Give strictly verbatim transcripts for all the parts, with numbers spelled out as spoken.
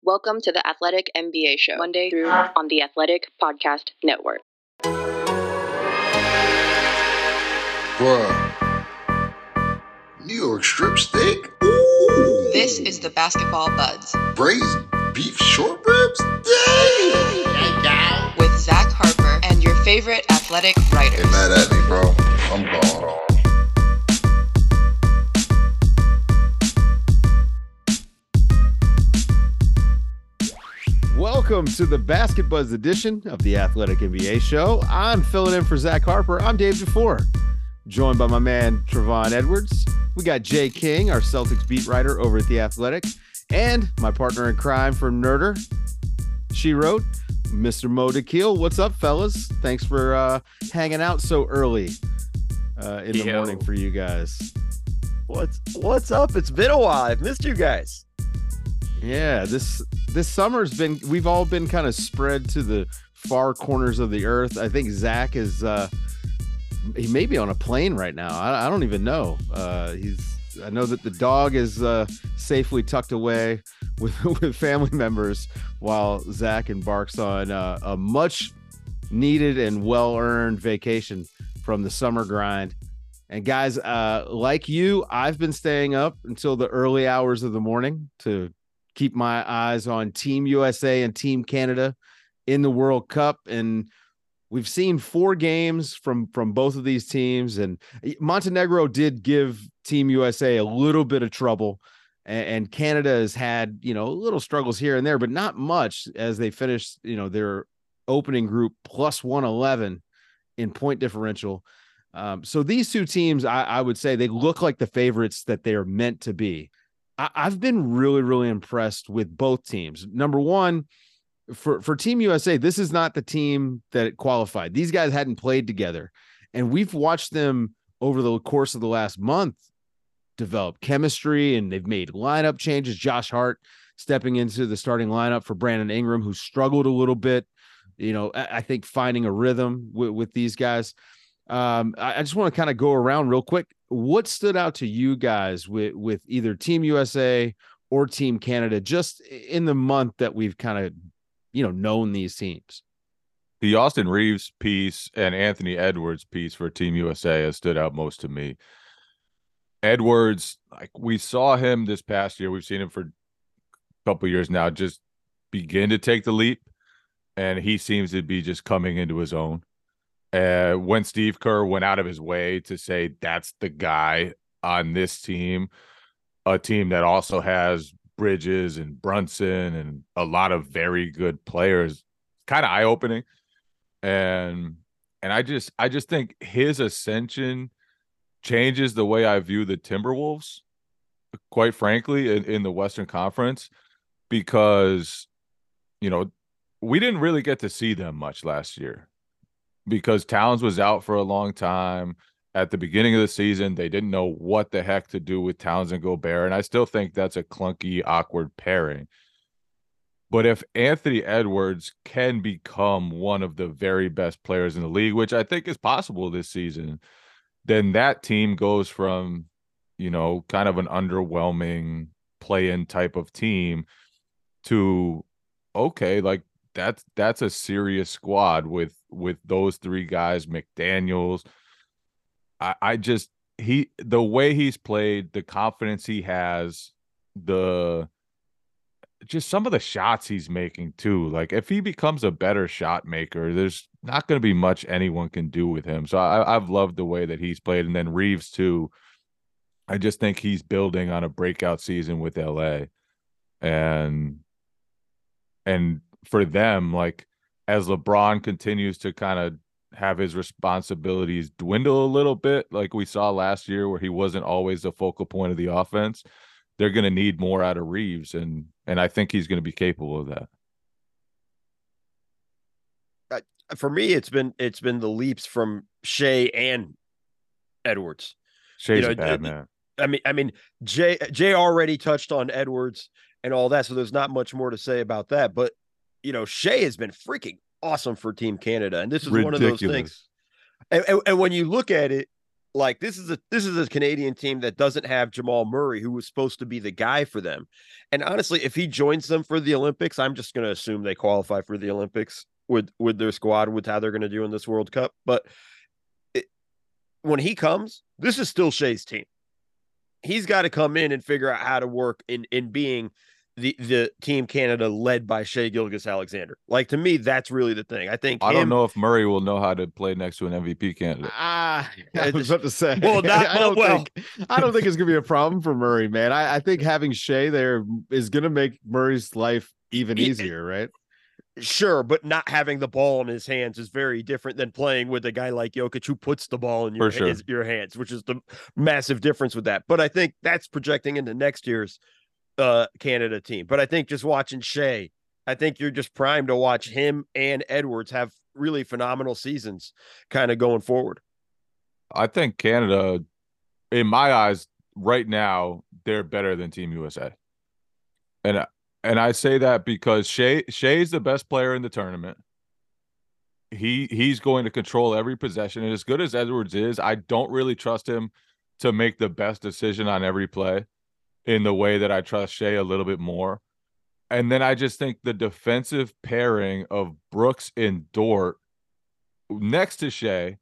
Welcome to the Athletic N B A Show, Monday through on the Athletic Podcast Network. Bruh. New York strip steak? Ooh. This is the Basketball Buds. Braised beef short ribs? Dang! With Zach Harper and your favorite athletic writers. Get mad at me, bro. I'm gone. Welcome to the Basket Buzz edition of the Athletic N B A Show. I'm filling in for Zach Harper. I'm Dave DeFore, joined by my man Trevon Edwards. We got Jay King, our Celtics beat writer over at The Athletic, and my partner in crime from Nerder, she wrote, Mister Mo DeKeel. What's up, fellas? Thanks for uh, hanging out so early uh, in the Yo. morning for you guys. What's what's up? It's been a while. I've missed you guys. Yeah, this this summer's been, we've all been kind of spread to the far corners of the earth. I think Zach is, uh, he may be on a plane right now. I, I don't even know. Uh, he's, I know that the dog is uh, safely tucked away with, with family members while Zach embarks on uh, a much needed and well-earned vacation from the summer grind. And guys, uh, like you, I've been staying up until the early hours of the morning to keep my eyes on Team U S A and Team Canada in the World Cup. And we've seen four games from, from both of these teams. And Montenegro did give Team U S A a little bit of trouble. And, and Canada has had, you know, little struggles here and there, but not much as they finished, you know, their opening group plus one eleven in point differential. Um, so these two teams, I, I would say they look like the favorites that they are meant to be. I've been really, really impressed with both teams. Number one, for, for Team U S A, this is not the team that qualified. These guys hadn't played together. And we've watched them over the course of the last month develop chemistry, and they've made lineup changes. Josh Hart stepping into the starting lineup for Brandon Ingram, who struggled a little bit. You know, I, I think finding a rhythm with, with these guys. Um, I, I just want to kind of go around real quick. What stood out to you guys with, with either Team U S A or Team Canada, just in the month that we've kind of, you know, known these teams? The Austin Reeves piece and Anthony Edwards piece for Team U S A has stood out most to me. Edwards, like we saw him this past year. We've seen him for a couple years now, just begin to take the leap. And he seems to be just coming into his own. Uh, when Steve Kerr went out of his way to say that's the guy on this team, a team that also has Bridges and Brunson and a lot of very good players, kind of eye-opening. And and I just I just think his ascension changes the way I view the Timberwolves, quite frankly, in, in the Western Conference, because, you know, we didn't really get to see them much last year. Because Towns was out for a long time. At the beginning of the season, they didn't know what the heck to do with Towns and Gobert, and I still think that's a clunky, awkward pairing. But if Anthony Edwards can become one of the very best players in the league, which I think is possible this season, then that team goes from, you know, kind of an underwhelming play-in type of team to, okay, like, That's that's a serious squad with with those three guys, McDaniels. I, I just he the way he's played, the confidence he has, the just some of the shots he's making too. Like if he becomes a better shot maker, there's not going to be much anyone can do with him. So I, I've loved the way that he's played, and then Reeves too. I just think he's building on a breakout season with L A, and and. For them, like as LeBron continues to kind of have his responsibilities dwindle a little bit, like we saw last year where he wasn't always the focal point of the offense, they're going to need more out of Reeves, and and I think he's going to be capable of that. Uh, for me, it's been it's been the leaps from Shea and Edwards. Shea's you know, a bad uh, man. I mean, I mean, Jay Jay already touched on Edwards and all that, so there's not much more to say about that. But you know, Shea has been freaking awesome for Team Canada. And this is Ridiculous. one of those things. And, and, and when you look at it, Like this is a this is a Canadian team that doesn't have Jamal Murray, who was supposed to be the guy for them. And honestly, if he joins them for the Olympics, I'm just going to assume they qualify for the Olympics with with their squad, with how they're going to do in this World Cup. But it, when he comes, this is still Shea's team. He's got to come in and figure out how to work in in being the the Team Canada led by Shea Gilgeous-Alexander. Like, to me, that's really the thing. I think I him, don't know if Murray will know how to play next to an M V P candidate. Ah, I was about to say. Well, not- I don't well- think I don't think it's gonna be a problem for Murray, man. I, I think having Shea there is gonna make Murray's life even He- easier, right? Sure, but not having the ball in his hands is very different than playing with a guy like Jokic who puts the ball in your, For sure. his, your hands, which is the massive difference with that. But I think that's projecting into next year's uh, Canada team. But I think just watching Shea, I think you're just primed to watch him and Edwards have really phenomenal seasons kind of going forward. I think Canada, in my eyes, right now, they're better than Team U S A. And and I say that because Shea Shea's the best player in the tournament. He he's going to control every possession. And as good as Edwards is, I don't really trust him to make the best decision on every play in the way that I trust Shea a little bit more. And then I just think the defensive pairing of Brooks and Dort next to Shea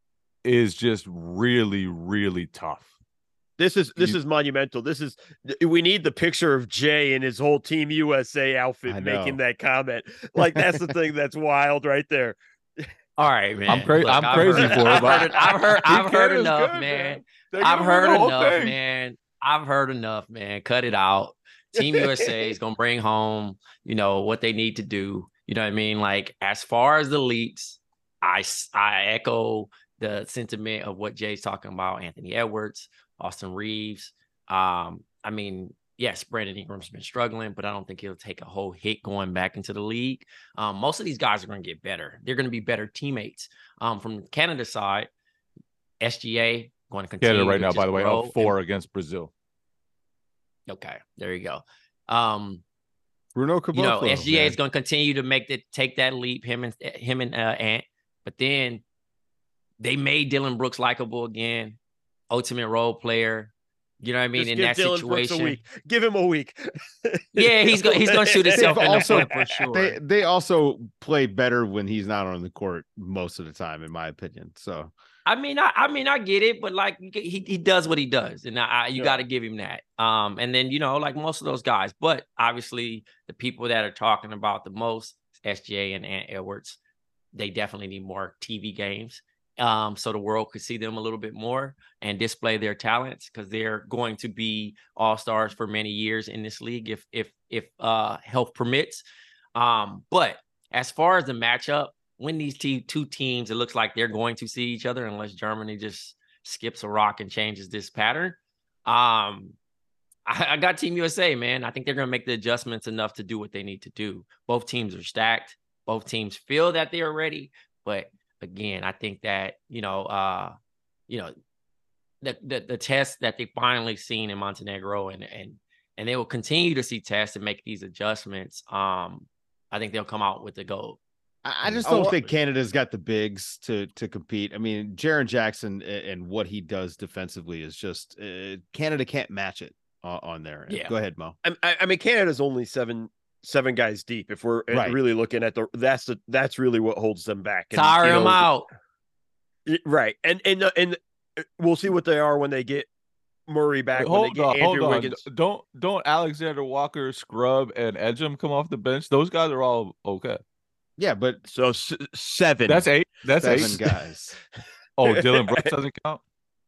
is just really, really tough. This is this You- is monumental. This is we need the picture of Jay in his whole Team U S A I outfit know. making that comment. Like, that's the thing that's wild right there. All right, man. I'm cra- Look, I'm I've crazy heard- for it, I've but heard, I've heard, Team I've heard Canada's enough, good, man. They're I've gonna win heard the whole enough, thing. man. I've heard enough, man. Cut it out. Team U S A is gonna bring home, you know, what they need to do. You know what I mean? Like, as far as the leaks, I s- I echo the sentiment of what Jay's talking about. Anthony Edwards, Austin Reeves. Um, I mean, yes, Brandon Ingram's been struggling, but I don't think he'll take a whole hit going back into the league. Um, most of these guys are going to get better. They're going to be better teammates. Um, from Canada side, S G A going to continue. Canada right to now, by just the way, grow up four against Brazil. Okay, there you go. Um, Bruno Caboclo. you know, S G A man. is going to continue to make the take that leap. Him and him and uh, Ant, but then they made Dylan Brooks likable again, ultimate role player. You know what I mean? Just In give that Dylan Brooks a situation, week. Give him a week. yeah, he's going he's going to shoot himself They've in the also- foot for sure. They they also play better when he's not on the court most of the time, in my opinion. So I mean, I, I mean, I get it, but like he he does what he does, and I, I you Yeah. got to give him that. Um, and then you know, like most of those guys, but obviously the people that are talking about the most, S G A and Ant Edwards, they definitely need more T V games, um, so the world could see them a little bit more and display their talents, because they're going to be all stars for many years in this league if if if uh health permits. Um, but as far as the matchup, when these te- two teams, it looks like they're going to see each other unless Germany just skips a rock and changes this pattern. Um, I, I got Team U S A, man. I think they're going to make the adjustments enough to do what they need to do. Both teams are stacked. Both teams feel that they are ready. But again, I think that, you know, uh, you know, the, the the test that they finally seen in Montenegro, and and and they will continue to see tests and make these adjustments. Um, I think they'll come out with the gold. I I just I don't wa- think Canada's got the bigs to to compete. I mean, Jaron Jackson a- and what he does defensively is just uh, Canada can't match it on, on there. Yeah. Go ahead, Mo. I, I I mean, Canada's only seven seven guys deep. If we're uh, Right. really looking at the, that's the that's really what holds them back. And, Tire you them know, out. y- right? And and uh, and uh, we'll see what they are when they get Murray back. when Hold they get on, hold Andrew on. Wiggins. Don't don't Alexander Walker, Scrub, and Edgem come off the bench? Those guys are all okay. Yeah, but So s- seven. That's eight. That's seven eight. guys. Oh, Dylan Brooks doesn't count.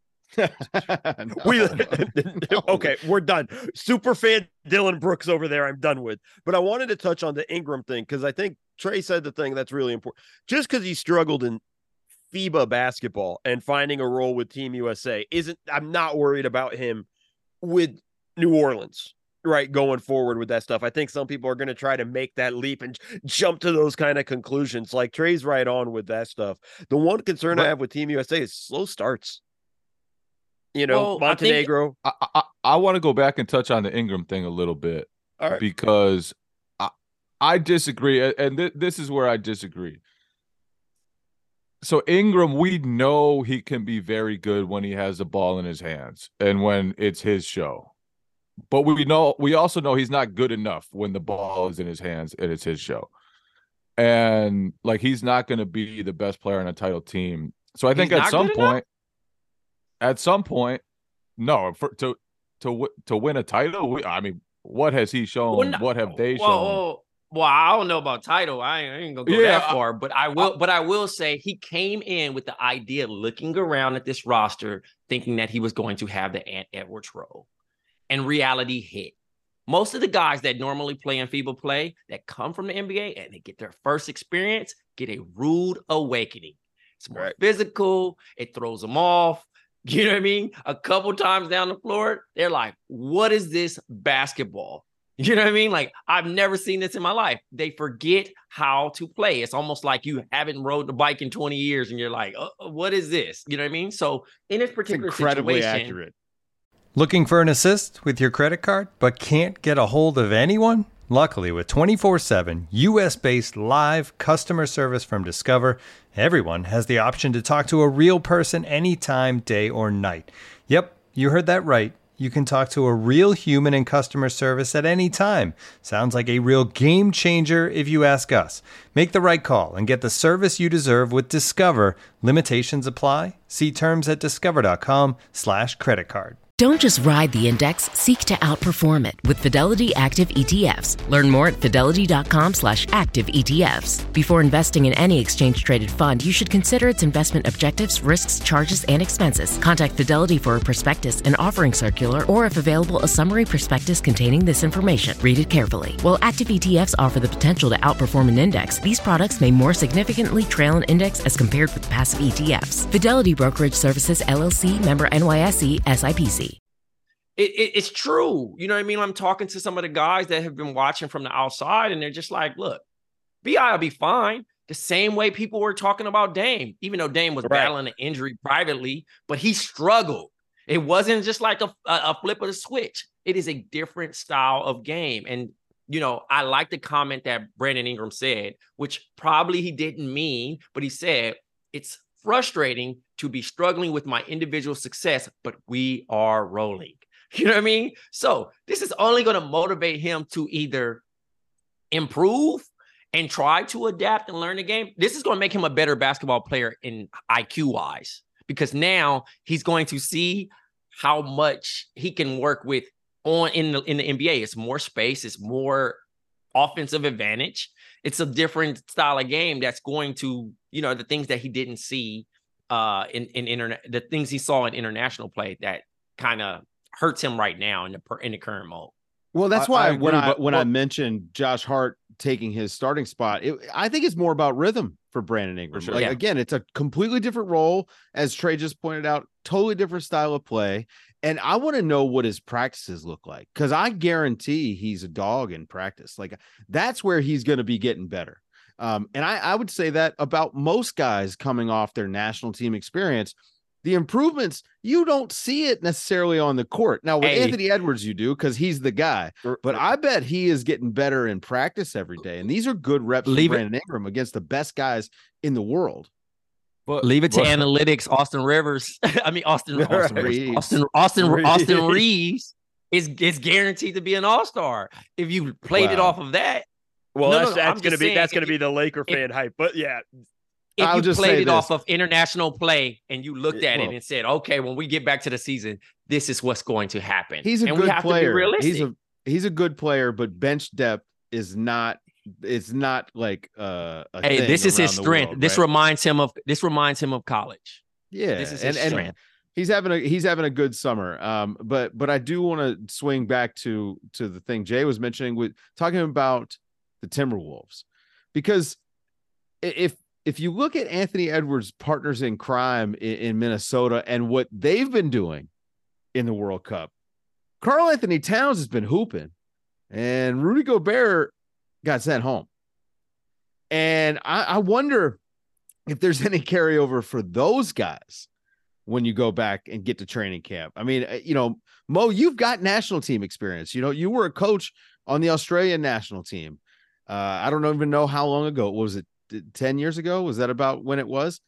We No. okay, we're done. Super fan Dylan Brooks over there, I'm done with. But I wanted to touch on the Ingram thing because I think Trey said the thing that's really important. Just because he struggled in FIBA basketball and finding a role with Team U S A isn't, I'm not worried about him with New Orleans, right? Going forward with that stuff. I think some people are going to try to make that leap and jump to those kind of conclusions. Like, Trey's right on with that stuff. The one concern I But- have with Team U S A is slow starts. You know, Well, I think- Montenegro. I I, I want to go back and touch on the Ingram thing a little bit All right. because I I disagree, and th- this is where I disagree. So Ingram, we know he can be very good when he has the ball in his hands and when it's his show. But we know we also know he's not good enough when the ball is in his hands and it's his show. And like he's not going to be the best player on a title team. So I think He's at not some good point, enough? at some point, no, for to to wi- to win a title, we, I mean, what has he shown? Well, no- What have they well, shown? Well, well, I don't know about title. I ain't, I ain't gonna go Yeah, that far, but I will. but I will say he came in with the idea, looking around at this roster, thinking that he was going to have the Ant Edwards role, and reality hit. Most of the guys that normally play in FIBA play that come from the N B A and they get their first experience get a rude awakening. It's more Right. physical. It throws them off. You know what I mean? A couple times down the floor, they're like, what is this basketball? You know what I mean? Like, I've never seen this in my life. They forget how to play. It's almost like you haven't rode the bike in twenty years and you're like, oh, what is this? You know what I mean? So in this It's particular incredibly situation, accurate. Looking for an assist with your credit card, but can't get a hold of anyone? Luckily, with twenty-four seven U S-based live customer service from Discover, everyone has the option to talk to a real person anytime, day or night. Yep, you heard that right. You can talk to a real human in customer service at any time. Sounds like a real game changer if you ask us. Make the right call and get the service you deserve with Discover. Limitations apply. See terms at discover.com slash credit card. Don't just ride the index, seek to outperform it with Fidelity Active E T Fs. Learn more at fidelity.com slash active E T Fs. Before investing in any exchange-traded fund, you should consider its investment objectives, risks, charges, and expenses. Contact Fidelity for a prospectus, an offering circular, or if available, a summary prospectus containing this information. Read it carefully. While active E T Fs offer the potential to outperform an index, these products may more significantly trail an index as compared with passive E T Fs. Fidelity Brokerage Services, L L C, member N Y S E, S I P C. It, it, it's true. You know what I mean? I'm talking to some of the guys that have been watching from the outside, and they're just like, look, B I will be fine. The same way people were talking about Dame, even though Dame was Right. battling an injury privately, but he struggled. It wasn't just like a, a, a flip of the switch. It is a different style of game. And, you know, I like the comment that Brandon Ingram said, which probably he didn't mean, but he said, it's frustrating to be struggling with my individual success, but we are rolling. You know what I mean? So this is only going to motivate him to either improve and try to adapt and learn the game. This is going to make him a better basketball player in I Q wise, because now he's going to see how much he can work with on in the, in the N B A. It's more space. It's more offensive advantage. It's a different style of game that's going to, you know, the things that he didn't see uh, in, in internet, the things he saw in international play that kind of hurts him right now in the per, in the current mode. Well, that's I- why I when agree, I but- when I but- mentioned Josh Hart taking his starting spot, it, I think it's more about rhythm for Brandon Ingram. sure. Like Yeah. again, it's a completely different role, as Trey just pointed out, totally different style of play. And I want to know what his practices look like, because I guarantee he's a dog in practice. Like that's where he's going to be getting better. Um, and I, I would say that about most guys coming off their national team experience. The improvements, you don't see it necessarily on the court. Now, with Hey. Anthony Edwards, you do, because he's the guy. But I bet he is getting better in practice every day. And these are good reps for Leave it- Brandon Ingram against the best guys in the world. But Leave it to but- analytics. Austin Rivers. I mean, Austin, Austin, Rivers, Reeves. Austin, Austin, Reeves. Austin Reeves is, is guaranteed to be an all-star. If you played it Wow. off of that, Well, No, no, that's, no, I'm that's gonna just be saying, that's gonna if be you- the Laker if- fan hype. But yeah, if I'll you just played say it off this. of international play and you looked at Well- it and said, okay, when we get back to the season, this is what's going to happen. He's a and we good have player. to be realistic. He's a he's a good player, but bench depth is not it's not like uh a hey, thing this is his around the strength. world, This right? reminds him of this reminds him of college. Yeah, This is and, his and strength. he's having a he's having a good summer. Um, but but I do want to swing back to to the thing Jay was mentioning with talking about the Timberwolves, because i- if if you look at Anthony Edwards' partners in crime in, in Minnesota and what they've been doing in the World Cup, Karl Anthony Towns has been hooping, and Rudy Gobert got sent home. And I, I wonder if there's any carryover for those guys when you go back and get to training camp. I mean, uh, you know, Mo, you've got national team experience. You know, you were a coach on the Australian national team. Uh, I don't even know how long ago. What was it? ten years ago? Was that about when it was?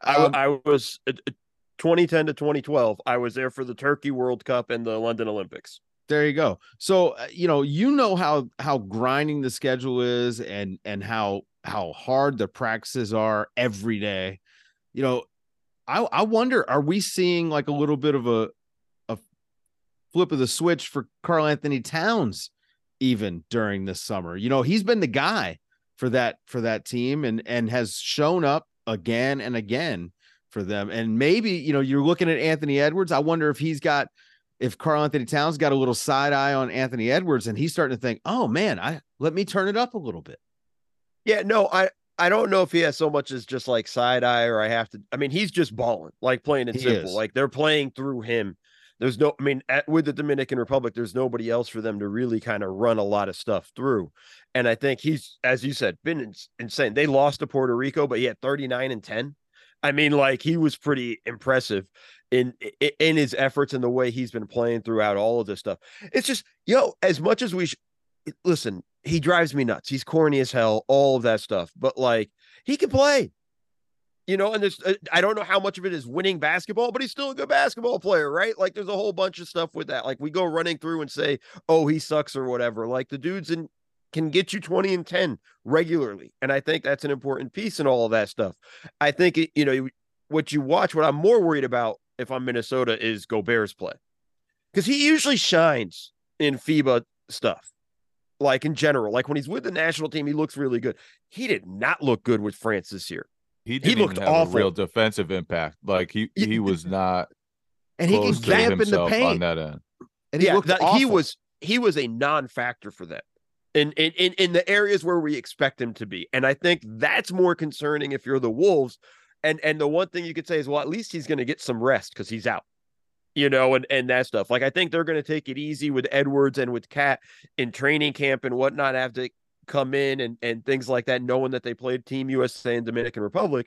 I, Um, I was uh, twenty ten to twenty twelve. I was there for the Turkey World Cup and the London Olympics. There you go. So uh, you know, you know how how grinding the schedule is, and and how how hard the practices are every day. You know, I I wonder, are we seeing like a little bit of a a flip of the switch for Karl Anthony Towns even during this summer? You know, he's been the guy for that for that team, and and has shown up again and again for them. And maybe, you know, you're looking at Anthony Edwards. I wonder if he's got if Karl Anthony Towns got a little side eye on Anthony Edwards, and he's starting to think, oh man, I let me turn it up a little bit. Yeah, no, I I don't know if he has so much as just like side eye, or I have to. I mean, he's just balling, like playing it He simple. is. Like they're playing through him. There's no, I mean, at, with the Dominican Republic, there's nobody else for them to really kind of run a lot of stuff through. And I think he's, as you said, been ins- insane. They lost to Puerto Rico, but he had thirty-nine and ten. I mean, like he was pretty impressive in in his efforts and the way he's been playing throughout all of this stuff. It's just, yo, as much as we sh- listen, he drives me nuts. He's corny as hell, all of that stuff. But like, he can play, you know. And there's, uh, I don't know how much of it is winning basketball, but he's still a good basketball player, right? Like, there's a whole bunch of stuff with that. Like, we go running through and say, oh, he sucks or whatever. Like, the dude's in. Can get you twenty and ten regularly. And I think that's an important piece in all of that stuff. I think, it, you know, what you watch, what I'm more worried about if I'm Minnesota is Gobert's play. Because he usually shines in FIBA stuff, like in general. Like when he's with the national team, he looks really good. He did not look good with France this year. He didn't looked even have awful. a real defensive impact. Like he he was not And he can close to camp in the himself on paint. that end. And he yeah, looked that, awful. he was he was a non-factor for them. In, in in in the areas where we expect him to be. And I think that's more concerning if you're the Wolves. And and the one thing you could say is, well, at least he's going to get some rest because he's out, you know, and, and that stuff. Like, I think they're going to take it easy with Edwards and with Cat in training camp and whatnot, have to come in and, and things like that, knowing that they played Team U S A and Dominican Republic.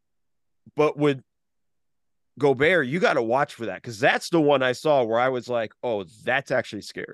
But with Gobert, you got to watch for that, because that's the one I saw where I was like, oh, that's actually scary.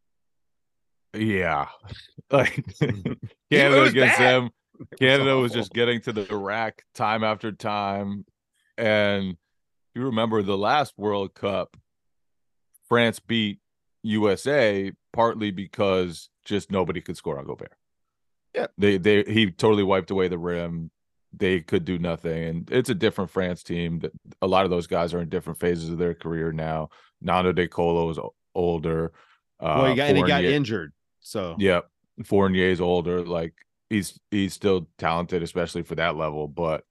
Yeah. Like It Canada was against bad. them. Canada was awful. just getting to the rack time after time. And you remember the last World Cup, France beat U S A partly because just nobody could score on Gobert. Yeah. They they he totally wiped away the rim. They could do nothing. And it's a different France team. That a lot of those guys are in different phases of their career now. Nando De Colo is older. Uh, well, he got, and he got Fournier- injured. So Yeah, Fournier's older. Like he's he's still talented, especially for that level. But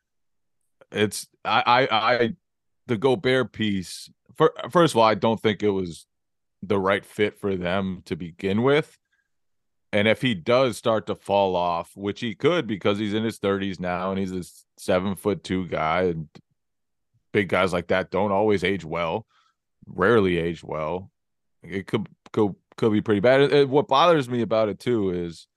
it's I I, I the Gobert piece. For, first of all, I don't think it was the right fit for them to begin with. And if he does start to fall off, which he could because he's in his thirties now and he's a seven foot two guy, and big guys like that don't always age well, rarely age well. It could could could be pretty bad. And what bothers me about it too is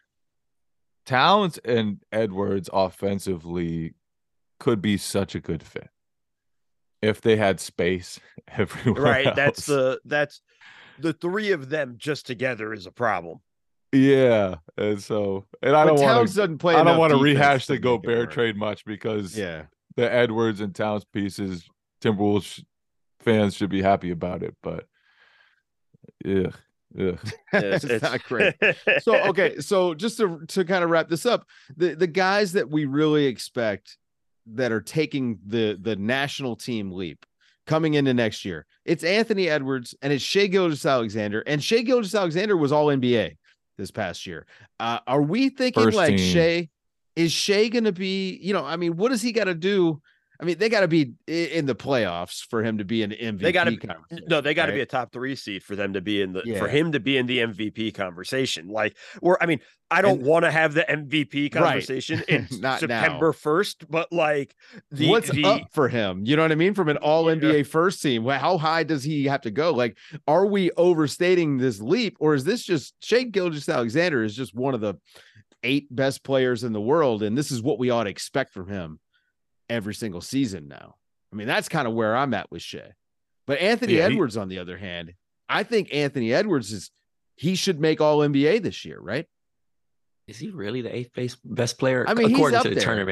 Towns and Edwards offensively could be such a good fit if they had space everywhere. Right. else. That's the that's the three of them just together is a problem. Yeah, and so and I but don't Towns want to. doesn't play. I don't enough want to defense rehash to the make it Gobert work. trade much because Yeah. the Edwards and Towns pieces, Timberwolves sh- fans should be happy about it, but yeah, yeah. It's, not great. So okay, so just to to kind of wrap this up, the the guys that we really expect that are taking the the national team leap coming into next year, it's Anthony Edwards and it's Shai Gilgeous-Alexander, and Shai Gilgeous-Alexander was all N B A this past year. Uh, are we thinking First like team. Shai? Is Shai going to be? You know, I mean, what does he got to do? I mean, they got to be i- in the playoffs for him to be an M V P. They gotta- conversation, No, they got to right? be a top three seed for them to be in the Yeah. for him to be in the M V P conversation. Like, we're, I mean, I don't And- want to have the M V P Right. conversation in Not September first, but like the what's the, up for him? You know what I mean? From an all N B A first team, well, how high does he have to go? Like, are we overstating this leap, or is this just Shai Gilgeous-Alexander is just one of the eight best players in the world, and this is what we ought to expect from him every single season now? I mean, that's kind of where I'm at with Shai. But Anthony Yeah, he- Edwards, on the other hand, I think Anthony Edwards is he should make all N B A this year, right? Is he really the eighth base best player I mean, he's according up to the there. tournament?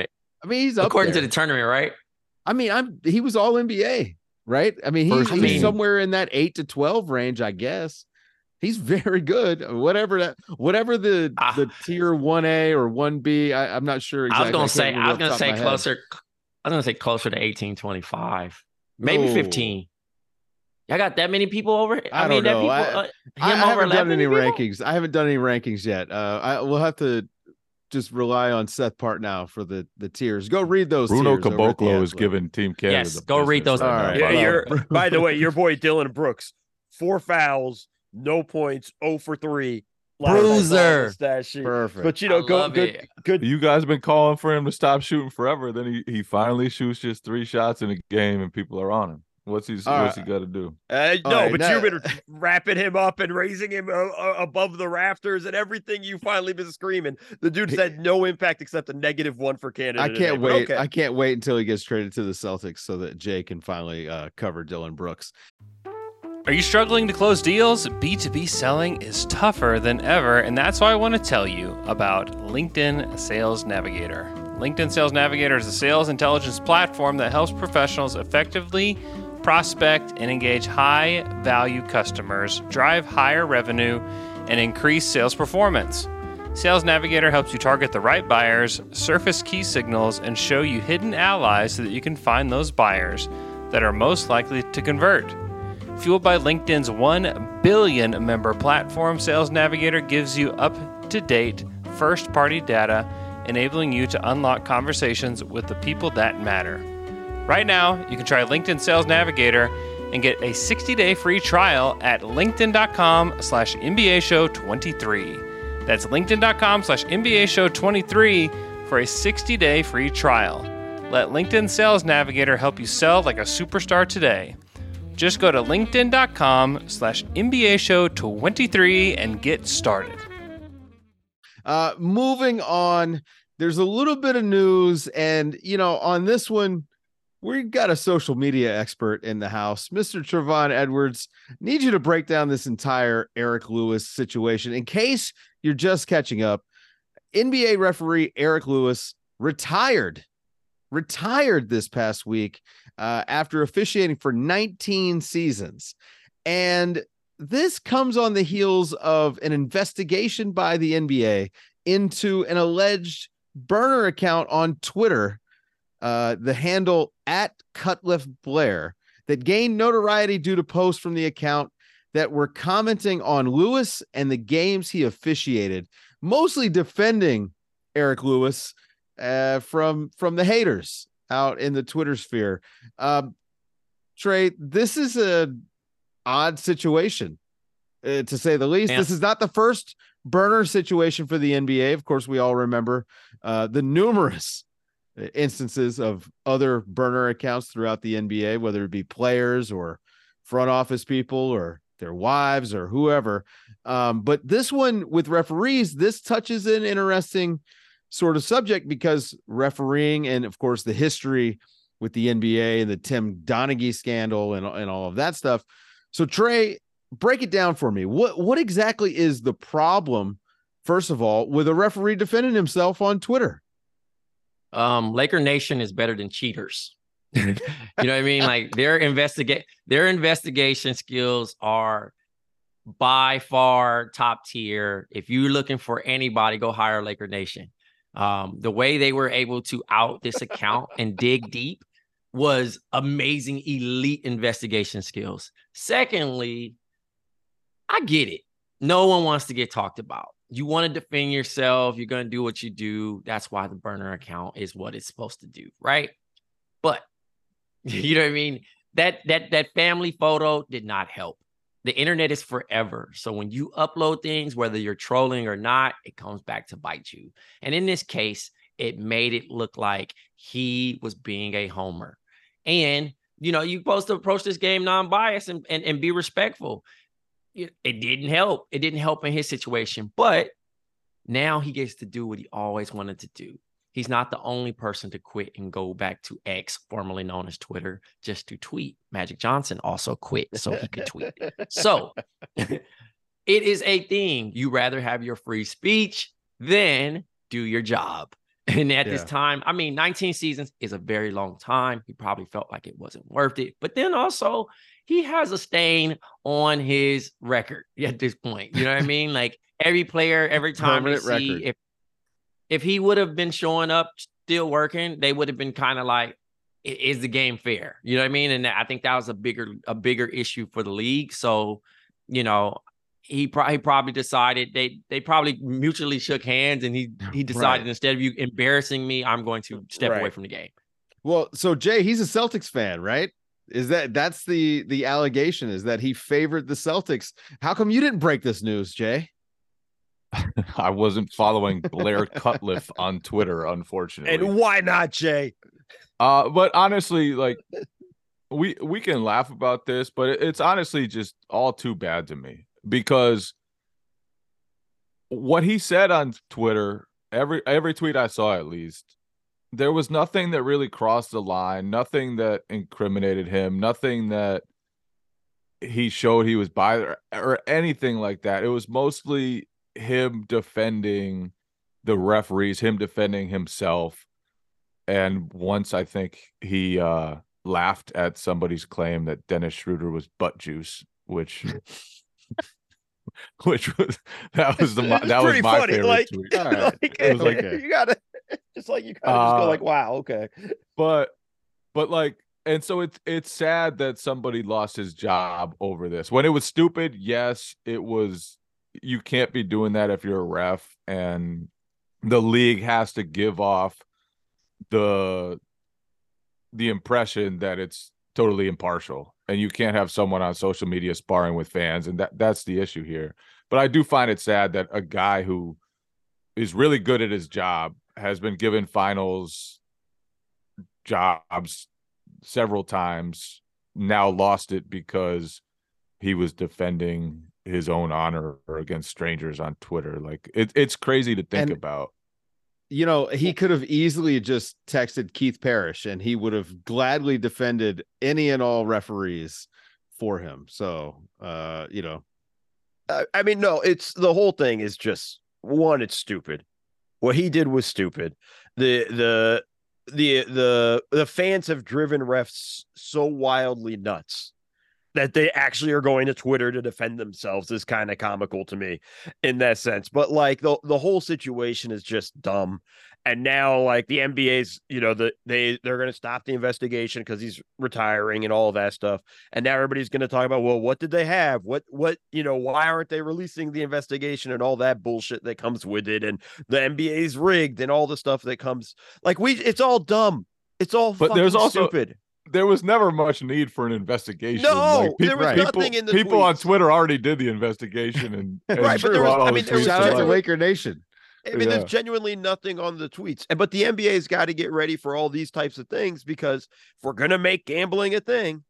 I mean, he's up according there. to the tournament, right? I mean, I'm he was all N B A, right? I mean, he's, First he's team. somewhere in that eight to twelve range, I guess. He's very good. Whatever that, whatever the Ah. the tier one A or one B, I, I'm not sure exactly. I was gonna can't say, remember I was off the gonna top of say my head. closer. I was gonna say closer to eighteen, twenty-five, maybe Oh. fifteen. Y'all got that many people over? I mean, don't know. that people, I- uh, him I, I over haven't done eleven any people? rankings. I haven't done any rankings yet. Uh, I we'll have to just rely on Seth Partnow for the the tiers. Go read those. Bruno tiers over at The Caboclo is Athletic. giving Team Canada. Yes, the go read business those. right All now, right. Yeah, by the Well, way. you're, by the way, your boy Dylan Brooks, four fouls, no points, zero for three. Bruiser. Stat sheet. Perfect. But you know, I go love good, it. good. You guys have been calling for him to stop shooting forever. Then he, he finally shoots just three shots in a game, and people are on him. What's he All What's right. he got to do? Uh, All no, right, but now- you've been wrapping him up and raising him uh, uh, above the rafters and everything. You've finally been screaming. The dude's had no impact except a negative one for Canada. I today, can't but wait. okay. I can't wait until he gets traded to the Celtics so that Jay can finally uh, cover Dylan Brooks. Are you struggling to close deals? B two B selling is tougher than ever, and that's why I want to tell you about LinkedIn Sales Navigator. LinkedIn Sales Navigator is a sales intelligence platform that helps professionals effectively prospect and engage high-value customers, drive higher revenue, and increase sales performance. Sales Navigator helps you target the right buyers, surface key signals, and show you hidden allies so that you can find those buyers that are most likely to convert. Fueled by LinkedIn's one billion member platform, Sales Navigator gives you up-to-date first-party data, enabling you to unlock conversations with the people that matter. Right now, you can try LinkedIn Sales Navigator and get a sixty-day free trial at linkedin.com slash NBA show 23. That's linkedin.com slash NBA show 23 for a sixty-day free trial. Let LinkedIn Sales Navigator help you sell like a superstar today. Just go to linkedin.com slash NBA show 23 and get started. Uh, moving on, there's a little bit of news, and you know, on this one, we've got a social media expert in the house, Mister Trevon Edwards. Need you to break down this entire Eric Lewis situation. In case you're just catching up, N B A referee Eric Lewis retired, retired this past week uh, after officiating for nineteen seasons. And this comes on the heels of an investigation by the N B A into an alleged burner account on Twitter, uh, the handle at Cutliff Blair, that gained notoriety due to posts from the account that were commenting on Lewis and the games he officiated, mostly defending Eric Lewis uh, from, from the haters out in the Twitter sphere. Uh, Trey, this is a odd situation, uh, to say the least. Yeah. This is not the first burner situation for the N B A. Of course, we all remember uh, the numerous instances of other burner accounts throughout the N B A, whether it be players or front office people or their wives or whoever. Um, but this one with referees, this touches an interesting sort of subject because refereeing and, of course, the history with the N B A and the Tim Donaghy scandal and, and all of that stuff. So, Trey, break it down for me. What what exactly is the problem, first of all, with a referee defending himself on Twitter? Um, Laker Nation is better than cheaters. You know what I mean? Like their investigate their investigation skills are by far top tier. If you're looking for anybody, go hire Laker Nation. Um, the way they were able to out this account and dig deep was amazing, elite investigation skills. Secondly, I get it. No one wants to get talked about. You want to defend yourself. You're going to do what you do. That's why the burner account is what it's supposed to do, right? But you know what I mean? That that that family photo did not help. The internet is forever. So when you upload things, whether you're trolling or not, it comes back to bite you. And in this case, it made it look like he was being a homer. And, you know, you're supposed to approach this game non-biased and, and, and be respectful. It, it didn't help. It didn't help in his situation. But now he gets to do what he always wanted to do. He's not the only person to quit and go back to X, formerly known as Twitter, just to tweet. Magic Johnson also quit so he could tweet. So it is a thing. You rather have your free speech than do your job. And at this Yeah. time, I mean, nineteen seasons is a very long time. He probably felt like it wasn't worth it. But then also, he has a stain on his record at this point. You know what I mean? Like every player, every time they Permanent see record. if if he would have been showing up, still working, they would have been kind of like, "I- is the game fair?" You know what I mean? And I think that was a bigger a bigger issue for the league. So, you know, he, pro- he probably decided they they probably mutually shook hands, and he he decided Right. instead of you embarrassing me, I'm going to step away Right. from the game. Well, so Jay, he's a Celtics fan, right? Is that that's the the allegation is that he favored the Celtics? How come you didn't break this news, Jay? I wasn't following Blair Cutliff on Twitter, unfortunately. And why not, Jay? Uh, but honestly, like we we can laugh about this, but it- it's honestly just all too bad to me because what he said on Twitter, every every tweet I saw at least, there was nothing that really crossed the line, nothing that incriminated him, nothing that he showed he was by or, or anything like that. It was mostly him defending the referees, him defending himself. And once I think he uh, laughed at somebody's claim that Dennis Schroeder was butt juice, which which was that was the It's that was pretty my funny. favorite Like, tweet. All right. like, It was like- you gotta just like you gotta just go Uh, like, wow, okay. But but like, and so it's it's sad that somebody lost his job over this. When it was stupid, yes, it was. You can't be doing that if you're a ref, and the league has to give off the the impression that it's totally impartial, and you can't have someone on social media sparring with fans, and that that's the issue here. But I do find it sad that a guy who is really good at his job has been given finals jobs several times, now lost it because he was defending his own honor against strangers on Twitter. Like it, it's crazy to think And- about. You know, he could have easily just texted Keith Parrish and he would have gladly defended any and all referees for him. So, uh, you know, Uh, I mean, no, it's the whole thing is just one, it's stupid. What he did was stupid. The the the the the fans have driven refs so wildly nuts that they actually are going to Twitter to defend themselves is kind of comical to me in that sense. But like the the whole situation is just dumb. And now like the N B A's, you know, the they they're going to stop the investigation because he's retiring and all of that stuff. And now everybody's going to talk about, well, what did they have? What what you know, why aren't they releasing the investigation and all that bullshit that comes with it? And the N B A's rigged and all the stuff that comes. Like we, it's all dumb. It's all But fucking there's also- stupid. There was never much need for an investigation. No, Like, there was people, nothing in the people on tweets. Twitter already did the investigation, and, and Right, but there was- a lot I of mean, those there was tweets shout are out to genuine- like- Laker Nation. I mean, Yeah. there's genuinely nothing on the tweets. And but the N B A's got to get ready for all these types of things because if we're gonna make gambling a thing,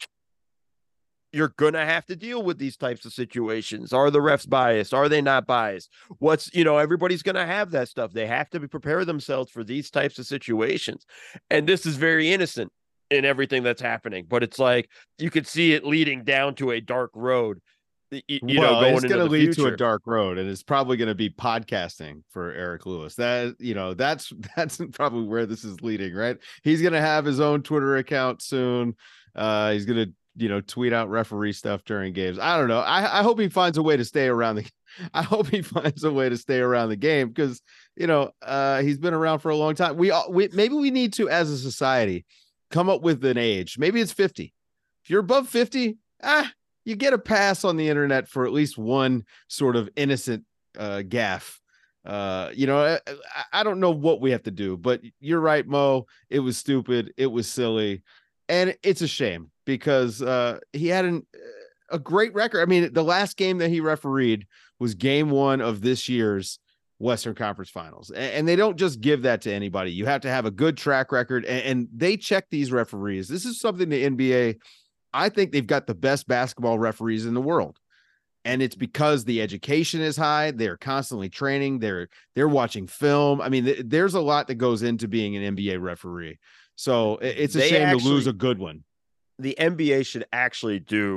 you're gonna have to deal with these types of situations. Are the refs biased? Are they not biased? What's you know, everybody's gonna have that stuff. They have to be prepare themselves for these types of situations. And this is very innocent in everything that's happening, but it's like you could see it leading down to a dark road. y- You well, know, going it's into going to the lead to future. a dark road, and it's probably going to be podcasting for Eric Lewis. That you know, that's that's probably where this is leading, right? He's going to have his own Twitter account soon. Uh, he's going to you know tweet out referee stuff during games. I don't know. I, I hope he finds a way to stay around the. I hope he finds a way to stay around the game because you know uh, he's been around for a long time. We all we maybe we need to as a society come up with an age. Maybe it's fifty. If you're above fifty, ah. You get a pass on the internet for at least one sort of innocent uh, gaffe. Uh, you know, I, I don't know what we have to do, but you're right, Mo. It was stupid. It was silly. And it's a shame because uh, he had an, a great record. I mean, the last game that he refereed was game one of this year's Western Conference Finals. And, and they don't just give that to anybody. You have to have a good track record. And, and they check these referees. This is something the N B A I think they've got the best basketball referees in the world. And it's because the education is high. They're constantly training. They're, they're watching film. I mean, th- there's a lot that goes into being an N B A referee. So it- it's a They shame actually- to lose a good one. The N B A should actually do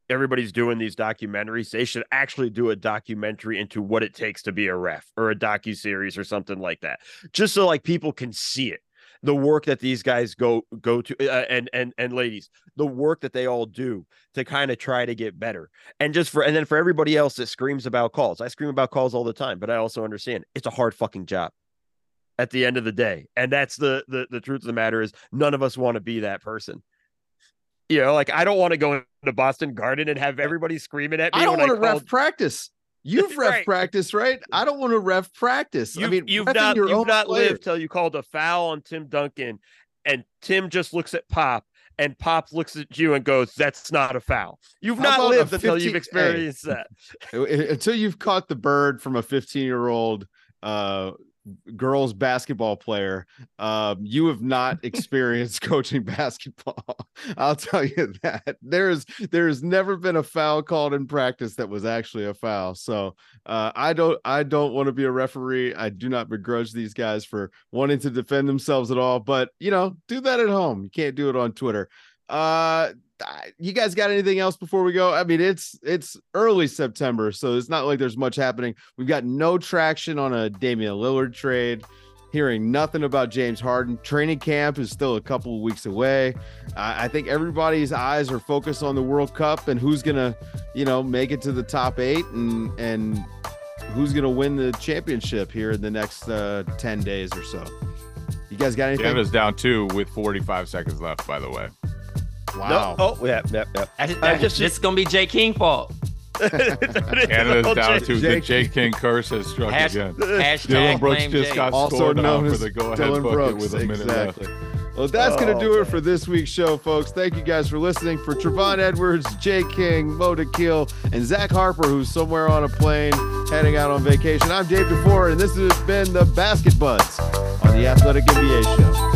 everybody's doing these documentaries. They should actually do a documentary into what it takes to be a ref, or a docuseries or something like that, just so like people can see it. The work that these guys go go to, uh, and and and ladies, the work that they all do to kind of try to get better. And just for and then for everybody else that screams about calls, I scream about calls all the time, but I also understand it's a hard fucking job at the end of the day. And that's the the the truth of the matter is none of us want to be that person. You know, like I don't want to go into Boston Garden and have everybody screaming at me. I don't when want to I called... ref practice. You've ref Right. practice, right? I don't want to ref practice. You've, I mean, you've reffing not your you've own not player. lived till you called a foul on Tim Duncan, and Tim just looks at Pop, and Pop looks at you and goes, "That's not a foul." You've How not about lived a until fifteen you've experienced that. Until you've caught the bird from a fifteen-year-old uh, girls basketball player, um, you have not experienced coaching basketball. I'll tell you that. There's there's never been a foul called in practice that was actually a foul. So uh, I don't I don't want to be a referee. I do not begrudge these guys for wanting to defend themselves at all. But you know, do that at home. You can't do it on Twitter. Uh, you guys got anything else before we go? I mean, it's it's early September, so it's not like there's much happening. We've got no traction on a Damian Lillard trade. Hearing nothing about James Harden. Training camp is still a couple of weeks away. Uh, I think everybody's eyes are focused on the World Cup and who's gonna, you know, make it to the top eight and and who's gonna win the championship here in the next uh, ten days or so. You guys got anything? Canada's down two with forty-five seconds left, by the way. Wow. No, oh, yeah, yeah, yeah. That's, I that's, just- this is gonna be Jay King fault. Canada's down two. The Jake- Jake King curse has struck Hash, again. hashtag Dylan Brooks blame just Jay. got Also scored known on for as the go-ahead Dylan bucket Brooks. with a minute Exactly. left. Well, that's going to Oh, do it man. for this week's show, folks. Thank you guys for listening. For Trevon Edwards, Jay King, Mo DeKeel, and Zach Harper, who's somewhere on a plane heading out on vacation, I'm Dave DeFore, and this has been the Basket Buds on the Athletic N B A Show.